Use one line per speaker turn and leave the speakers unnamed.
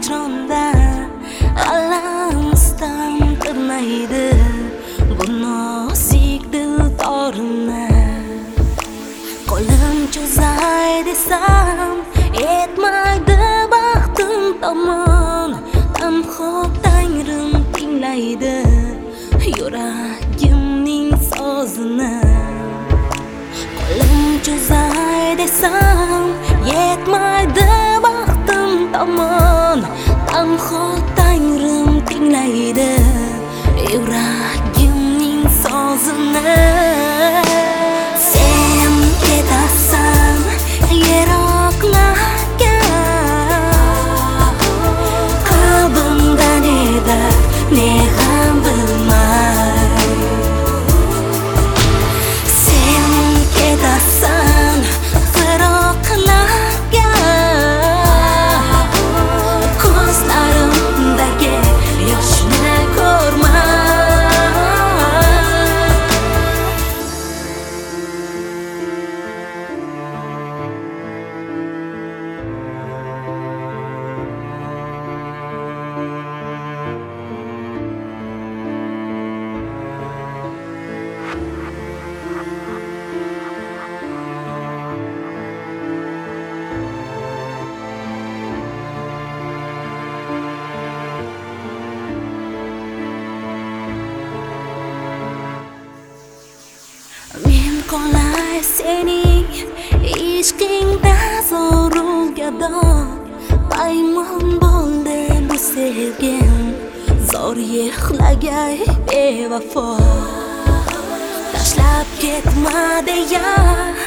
hijronda alamsdan tirmaydi bu nozik dildorimni. Qo'lim cho'zay desam yetmaydi baxtim tomon. Tanho Tangrim tinglaydi yuragimning sozini. Qo'lim cho'zay desam yetmaydi baxtim tomon. Tanho Tangrim tinglaydi yuragimning sozini. Sen ketasan yiroqlarga, qalbimda ne dard ne g'am bilmay. Sen ketasan firoqlarga, ko'zlarimdagi yoshni ko'rmay. Men qolay sening ishqingda zoru gado. Paymon bo'ldi bu sevgim, zor yig'lagay bevafo. Tashlab ketma deya